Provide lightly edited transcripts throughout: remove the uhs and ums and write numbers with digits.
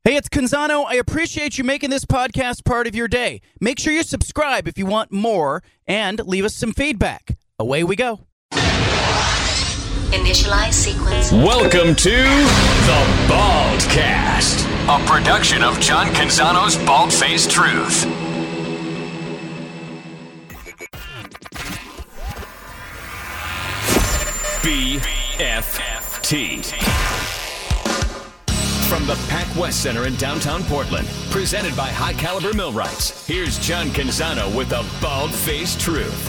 Hey, it's Canzano. I appreciate you making this podcast part of your day. Make sure you subscribe if you want more and leave us some feedback. Away we go. Initialize sequence. Welcome to The Baldcast, a production of John Canzano's Bald-Faced Truth. BFFT. From the Pac West Center in downtown Portland, presented by High Caliber Millwrights, here's John Canzano with The Bald-Faced Truth.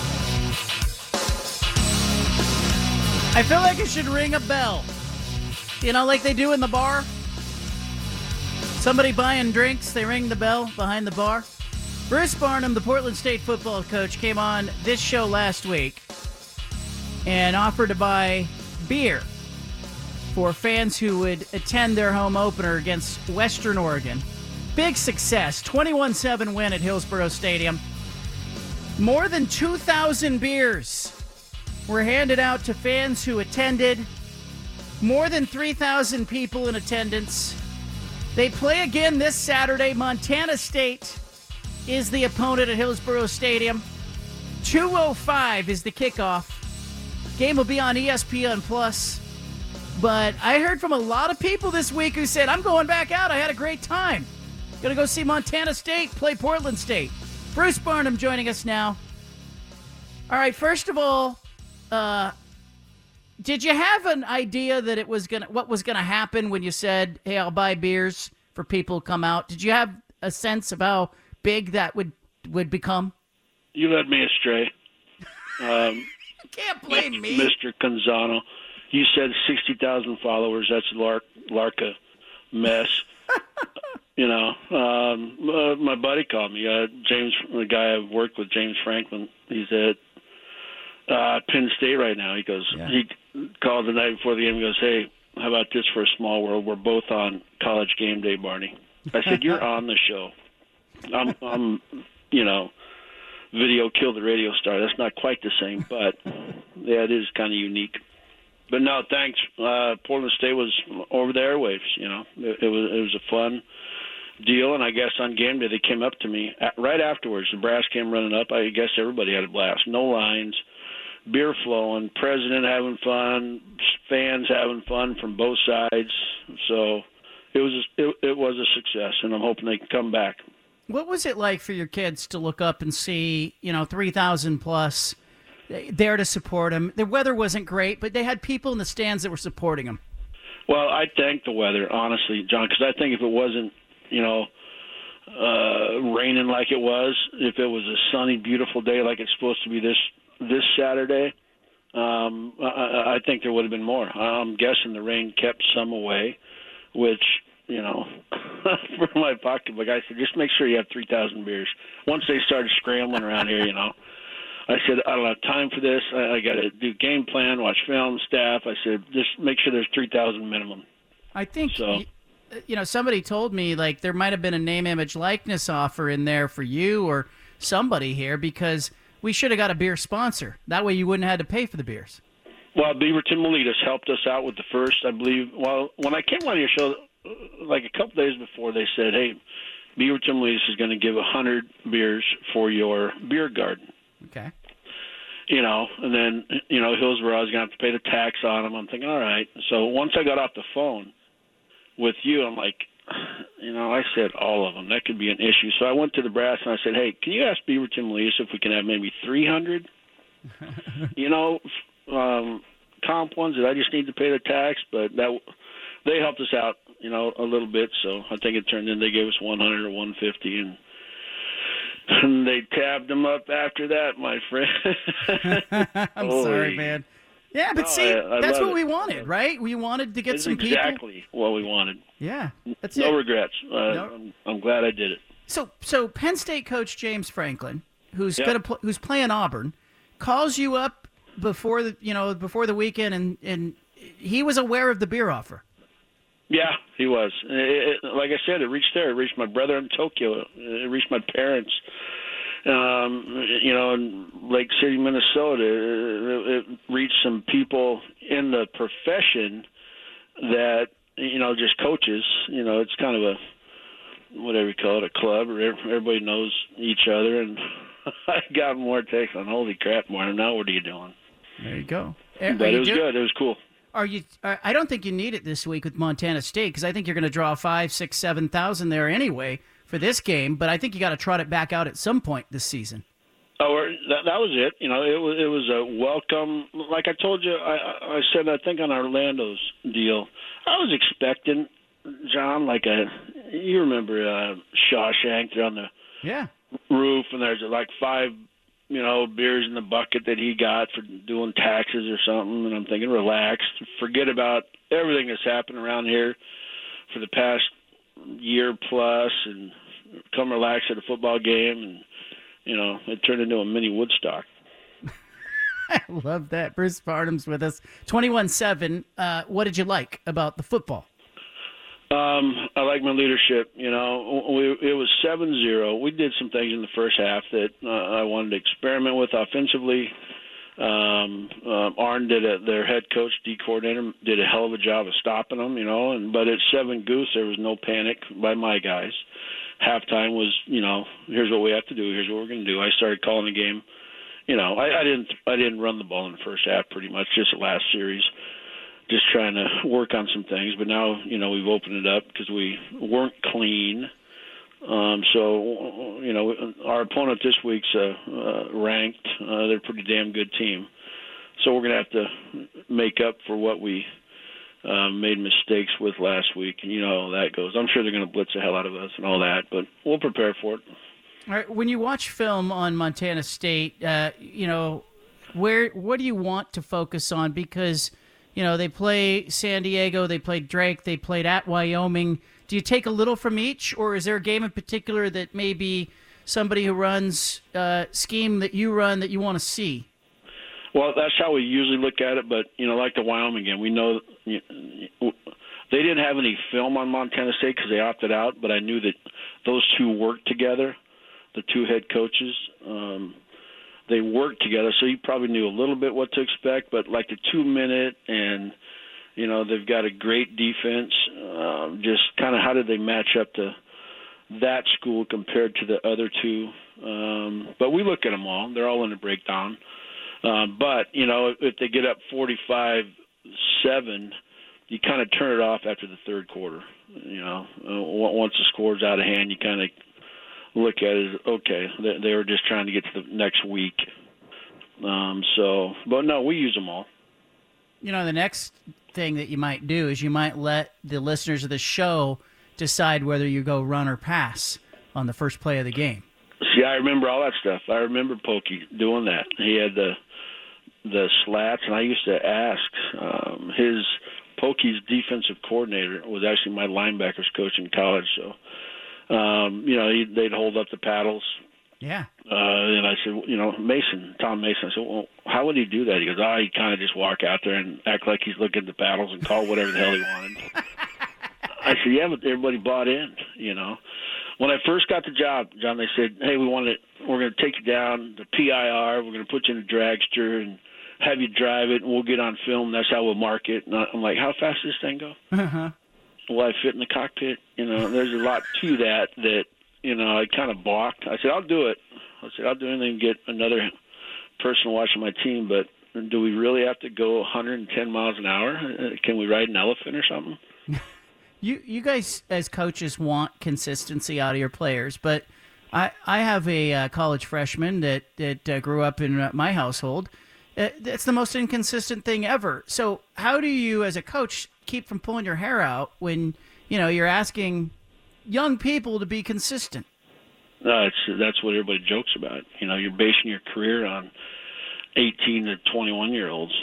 I feel like it should ring a bell. You know, like they do in the bar. Somebody buying drinks, they ring the bell behind the bar. Bruce Barnum, the Portland State football coach, came on this show last week and offered to buy beer for fans who would attend their home opener against Western Oregon. Big success, 21-7 win at Hillsborough Stadium. More than 2,000 beers were handed out to fans who attended. More than 3,000 people in attendance. They play again this Saturday. Montana State is the opponent at Hillsborough Stadium. 2:05 is the kickoff. Game will be on ESPN+. But I heard from a lot of people this week who said, I'm going back out. I had a great time. Going to go see Montana State play Portland State. Bruce Barnum joining us now. All right, first of all, did you have an idea that what was gonna happen when you said, hey, I'll buy beers for people to come out? Did you have a sense of how big that would become? You led me astray. You can't blame me. Mr. Canzano. You said 60,000 followers. That's Larka mess. My buddy called me. James, the guy I've worked with, James Franklin. He's at Penn State right now. He goes. Yeah. He called the night before the game. He goes, "Hey, how about this for a small world? We're both on College Game Day, Barney." I said, "You're on the show. I'm video killed the radio star. That's not quite the same, but yeah, it is kind of unique." But no, thanks. Portland State was over the airwaves. It was a fun deal, and I guess on game day they came up to me right afterwards. The brass came running up. I guess everybody had a blast. No lines, beer flowing, president having fun, fans having fun from both sides. So it was a success, and I'm hoping they can come back. What was it like for your kids to look up and see 3,000 plus? There to support them. The weather wasn't great, but they had people in the stands that were supporting them. Well, I thank the weather, honestly, John, because I think if it wasn't, raining like it was, if it was a sunny, beautiful day like it's supposed to be this Saturday, I think there would have been more. I'm guessing the rain kept some away, which, for my pocketbook, I said, just make sure you have 3,000 beers. Once they started scrambling around here, I said, I don't have time for this. I got to do game plan, watch film, staff. I said, just make sure there's 3,000 minimum. I think, somebody told me, like, there might have been a name, image, likeness offer in there for you or somebody here because we should have got a beer sponsor. That way you wouldn't have had to pay for the beers. Well, Beaverton Miletus helped us out with the first, I believe. Well, when I came on your show, like a couple days before, they said, hey, Beaverton Miletus is going to give 100 beers for your beer garden. Okay. And then, Hillsborough, I was going to have to pay the tax on them. I'm thinking, all right. So once I got off the phone with you, I'm like, I said all of them. That could be an issue. So I went to the brass and I said, hey, can you ask Beaverton Miletus if we can have maybe 300? Comp ones that I just need to pay the tax, but they helped us out, a little bit. So I think it turned in, they gave us 100 or 150 and they tabbed them up after that, my friend. I'm sorry, man. Yeah, but that's what we wanted, right? We wanted to get some people. Exactly what we wanted. Yeah, that's no regrets. I'm glad I did it. So Penn State coach James Franklin, who's who's playing Auburn, calls you up before the weekend, and he was aware of the beer offer. Yeah, he was. Like I said, it reached there. It reached my brother in Tokyo. It reached my parents. In Lake City, Minnesota. It reached some people in the profession that just coaches. It's kind of a, whatever you call it, a club, or everybody knows each other. And I got more takes on, holy crap, Martin, now what are you doing? There you go. But it was good. It was cool. I don't think you need it this week with Montana State, because I think you're going to draw 5, 6, 7,000 there anyway for this game. But I think you got to trot it back out at some point this season. Oh, that was it. It was a welcome. Like I told you, I said, I think on Orlando's deal, I was expecting, John, you remember Shawshank, they're on the roof, and there's like 5 beers in the bucket that he got for doing taxes or something. And I'm thinking, relax, forget about everything that's happened around here for the past year plus, and come relax at a football game. And it turned into a mini Woodstock. I love that. Bruce Barnum's with us. 21-7. What did you like about the football? I like my leadership. It was 7-0. We did some things in the first half that I wanted to experiment with offensively. Arn their head coach, D coordinator, did a hell of a job of stopping them, but at 7-0, there was no panic by my guys. Halftime was, here's what we have to do. Here's what we're going to do. I started calling the game. I didn't run the ball in the first half pretty much, just the last series. Just trying to work on some things, but now we've opened it up because we weren't clean. So our opponent this week's ranked. They're a pretty damn good team. So we're going to have to make up for what we made mistakes with last week, and how that goes. I'm sure they're going to blitz the hell out of us and all that, but we'll prepare for it. All right. When you watch film on Montana State, what do you want to focus on? Because they play San Diego, they played Drake, they played at Wyoming. Do you take a little from each, or is there a game in particular that maybe somebody who runs scheme that you run that you want to see? Well, that's how we usually look at it, but, like the Wyoming game, we know they didn't have any film on Montana State because they opted out, but I knew that those two worked together, the two head coaches. They worked together, so you probably knew a little bit what to expect, but like the 2-minute and, they've got a great defense. Just kind of how did they match up to that school compared to the other two? But we look at them all. They're all in the breakdown. But, if they get up 45-7, you kind of turn it off after the third quarter. Once the score's out of hand, you kind of look at it as, okay, they were just trying to get to the next week. But no, we use them all. The next thing that you might do is you might let the listeners of the show decide whether you go run or pass on the first play of the game. See, I remember all that stuff. I remember Pokey doing that. He had the slats, and I used to ask Pokey's defensive coordinator was actually my linebackers coach in college, so they'd hold up the paddles. Yeah. And I said, Tom Mason. I said, well, how would he do that? He goes, he'd kind of just walk out there and act like he's looking at the paddles and call whatever the hell he wanted. I said, yeah, but everybody bought in, When I first got the job, John, they said, hey, we're going to take you down to PIR. We're going to put you in a dragster and have you drive it, and we'll get on film. That's how we'll mark it. And I'm like, how fast does this thing go? Uh-huh. Will I fit in the cockpit? There's a lot to that I kind of balked. I said, I'll do it. I said, I'll do anything to get another person watching my team, but do we really have to go 110 miles an hour? Can we ride an elephant or something? You guys as coaches want consistency out of your players, but I have a college freshman that grew up in my household. It's the most inconsistent thing ever. So how do you as a coach keep from pulling your hair out when you're asking young people to be consistent? That's what everybody jokes about. You're basing your career on 18 to 21-year-olds.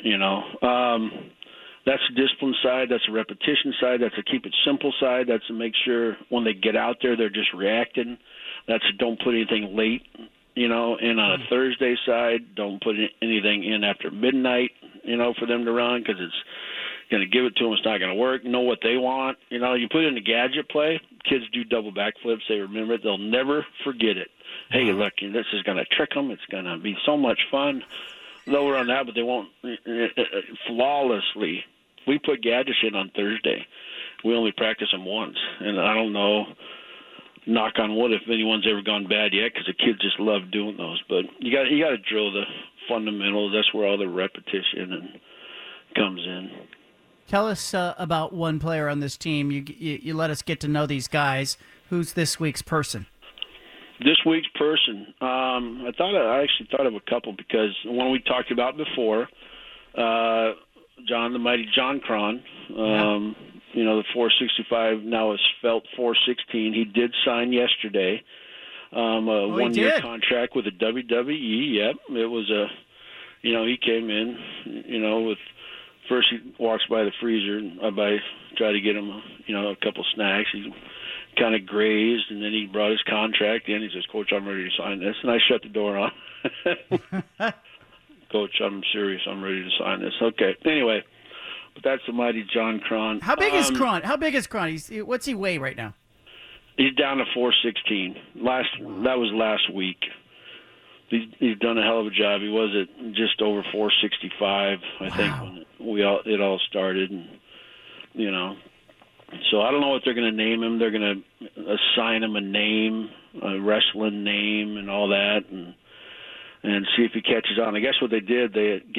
That's the discipline side. That's a repetition side. That's a keep it simple side. That's to make sure when they get out there, they're just reacting. That's a don't put anything late. And on a Thursday side, don't put anything in after midnight, for them to run because it's going to give it to them. It's not going to work. Know what they want. You put in a gadget play, kids do double backflips. They remember it. They'll never forget it. Hey, look, this is going to trick them. It's going to be so much fun. They'll run that, but they won't flawlessly we put gadgets in on Thursday. We only practice them once, and I don't know, knock on wood, if anyone's ever gone bad yet, because the kids just love doing those. But you got to drill the fundamentals. That's where all the repetition and comes in. Tell us about one player on this team. You let us get to know these guys. Who's this week's person? This week's person, I actually thought of a couple, because one we talked about before, the mighty John Cron. The 465 now is felt 416. He did sign yesterday a one-year contract with the WWE. Yep, it was he came in, with. First, he walks by the freezer, and I try to get him, a couple snacks. He kind of grazed, and then he brought his contract in. He says, "Coach, I'm ready to sign this." And I shut the door on. "Coach, I'm serious. I'm ready to sign this." Okay. Anyway, but that's the mighty John Cron. How big is Cron? What's he weigh right now? He's down to 416. That was last week. He's done a hell of a job. He was at just over 465, I think, when it all started. And, so I don't know what they're going to name him. They're going to assign him a name, a wrestling name, and all that, and see if he catches on. I guess what they did,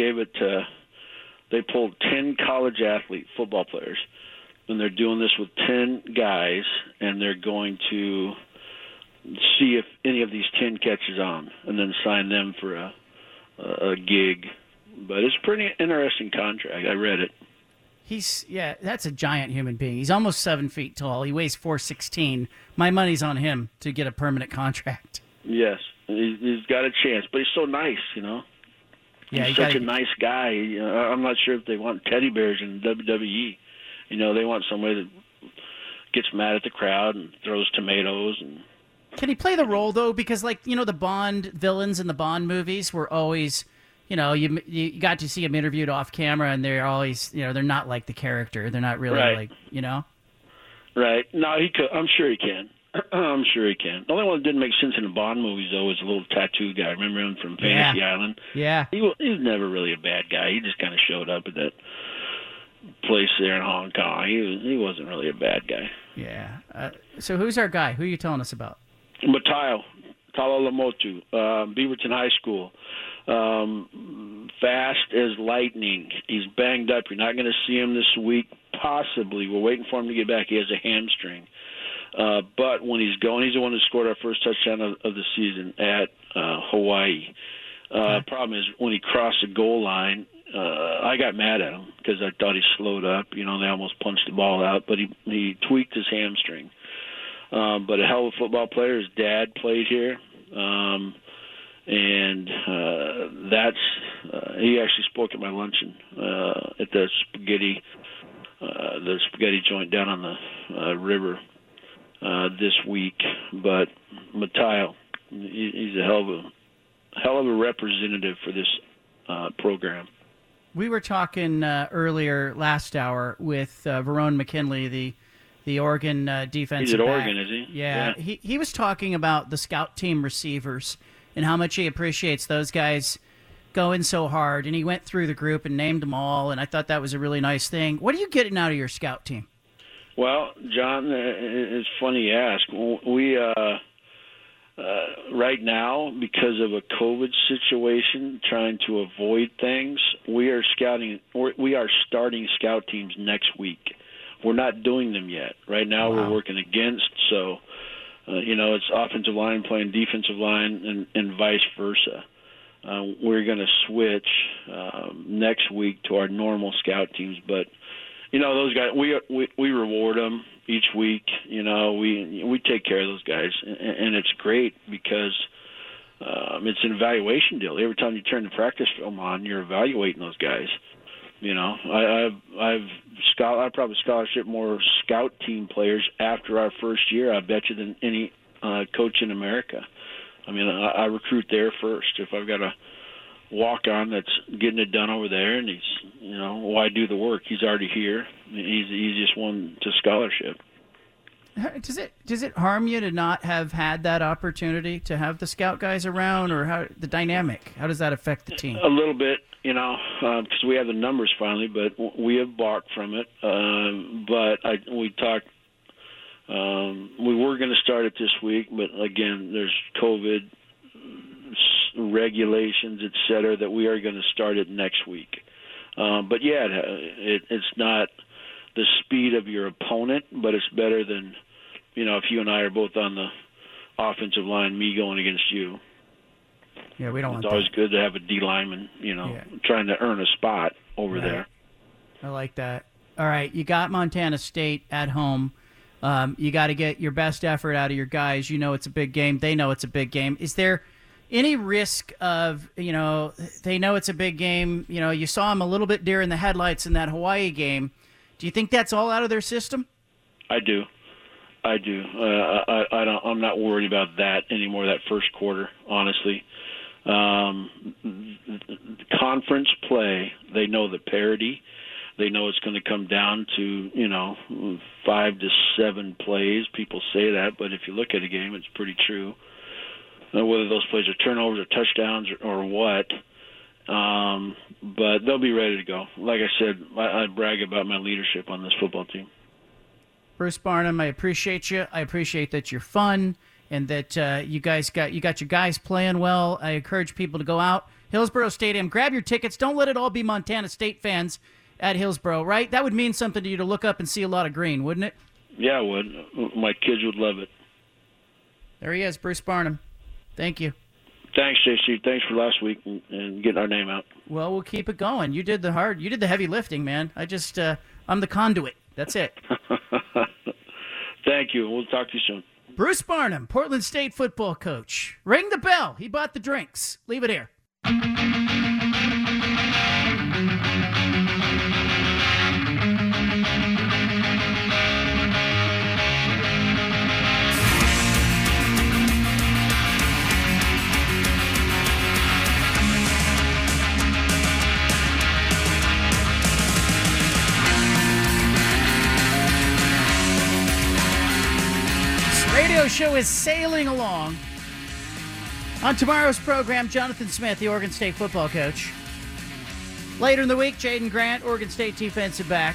they pulled 10 college athlete football players, and they're doing this with 10 guys, and they're going to see if any of these 10 catches on, and then sign them for a gig. But it's a pretty interesting contract. I read it. That's a giant human being. He's almost 7 feet tall. He weighs 416. My money's on him to get a permanent contract. Yes, he's got a chance, but he's so nice, Yeah, he's such a nice guy. I'm not sure if they want teddy bears in WWE. They want somebody that gets mad at the crowd and throws tomatoes and. Can he play the role, though? Because, the Bond villains in the Bond movies were always, you got to see them interviewed off camera, and they're always, they're not like the character. They're not really Right. No, he could. I'm sure he can. I'm sure he can. The only one that didn't make sense in the Bond movies, though, was the little tattoo guy. Remember him from Fantasy Island? Yeah. He was never really a bad guy. He just kind of showed up at that place there in Hong Kong. He wasn't really a bad guy. Yeah. So who's our guy? Who are you telling us about? Matayo Talalamotu, Beaverton High School. Fast as lightning. He's banged up. You're not going to see him this week, possibly. We're waiting for him to get back. He has a hamstring. But when he's going, he's the one who scored our first touchdown of the season at Hawaii. Problem is, when he crossed the goal line, I got mad at him because I thought he slowed up. They almost punched the ball out, but he tweaked his hamstring. But a hell of a football player. His dad played here, and he actually spoke at my luncheon at the spaghetti joint down on the river this week. But Matayo, he's a hell of a representative for this program. We were talking earlier last hour with Verone McKinley, the Oregon defensive He's at back. Oregon, is he? Yeah. He was talking about the scout team receivers and how much he appreciates those guys going so hard. And he went through the group and named them all, and I thought that was a really nice thing. What are you getting out of your scout team? Well, John, it's funny you ask. We right now, because of a COVID situation, trying to avoid things, we are starting scout teams next week. We're not doing them yet. Right now, We're working against, so it's offensive line playing defensive line and vice versa. We're going to switch next week to our normal scout teams, but those guys, we reward them each week. We take care of those guys, and it's great because it's an evaluation deal. Every time you turn the practice film on, you're evaluating those guys. I've probably scholarship more scout team players after our first year, I bet you, than any coach in America. I mean, I recruit there first. If I've got a walk-on that's getting it done over there, and why do the work? He's already here. He's the easiest one to scholarship. Does it harm you to not have had that opportunity to have the scout guys around, or how the dynamic? How does that affect the team? A little bit, because we have the numbers finally, but we have balked from it. We talked. We were going to start it this week, but again, there's COVID regulations, et cetera, that we are going to start it next week. But yeah, it's not the speed of your opponent, but it's better than, if you and I are both on the offensive line, me going against you. Yeah, we don't want that. It's always good to have a D lineman, trying to earn a spot over there. I like that. All right, you got Montana State at home. You got to get your best effort out of your guys. You know it's a big game. They know it's a big game. Is there any risk of, they know it's a big game? You saw them a little bit deer in the headlights in that Hawaii game. Do you think that's all out of their system? I do. I'm not worried about that anymore, that first quarter, honestly. Conference play, they know the parity. They know it's going to come down to, 5 to 7 plays. People say that, but if you look at a game, it's pretty true. Whether those plays are turnovers or touchdowns or what. But they'll be ready to go. Like I said, I brag about my leadership on this football team. Bruce Barnum, I appreciate you. I appreciate that you're fun and that you got your guys playing well. I encourage people to go out. Hillsborough Stadium, grab your tickets. Don't let it all be Montana State fans at Hillsborough, right? That would mean something to you to look up and see a lot of green, wouldn't it? Yeah, it would. My kids would love it. There he is, Bruce Barnum. Thank you. Thanks, JC. Thanks for last week and getting our name out. Well, we'll keep it going. You did the heavy lifting, man. I'm the conduit. That's it. Thank you. We'll talk to you soon. Bruce Barnum, Portland State football coach. Ring the bell. He bought the drinks. Leave it here. Radio show is sailing along. On tomorrow's program, Jonathan Smith, the Oregon State football coach. Later in the week, Jaden Grant, Oregon State defensive back.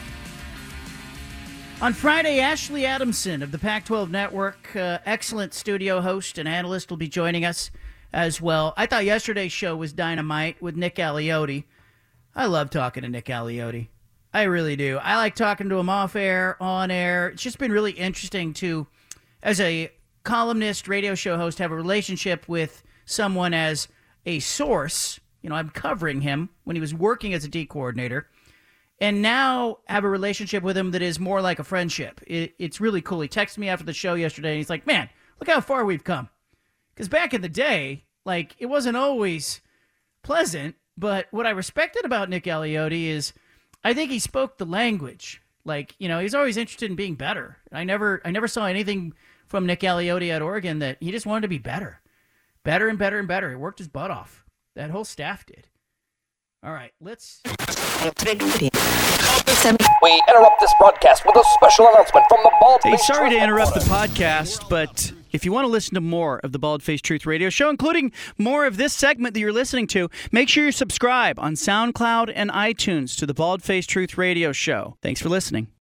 On Friday, Ashley Adamson of the Pac-12 Network, excellent studio host and analyst, will be joining us as well. I thought yesterday's show was dynamite with Nick Aliotti. I love talking to Nick Aliotti. I really do. I like talking to him off air, on air. It's just been really interesting to, as a columnist, radio show host, have a relationship with someone as a source. I'm covering him when he was working as a D coordinator, and now have a relationship with him that is more like a friendship. It's really cool. He texted me after the show yesterday, and he's like, man, look how far we've come. Because back in the day, it wasn't always pleasant, but what I respected about Nick Aliotti is I think he spoke the language. He's always interested in being better. I never saw anything from Nick Aliotti at Oregon that he just wanted to be better. Better and better and better. He worked his butt off. That whole staff did. All right, let's... We interrupt this broadcast with a special announcement from the Bald Face Hey, sorry Truth to interrupt the Headquarters. podcast, but if you want to listen to more of the Bald Face Truth Radio Show, including more of this segment that you're listening to, make sure you subscribe on SoundCloud and iTunes to the Bald Face Truth Radio Show. Thanks for listening.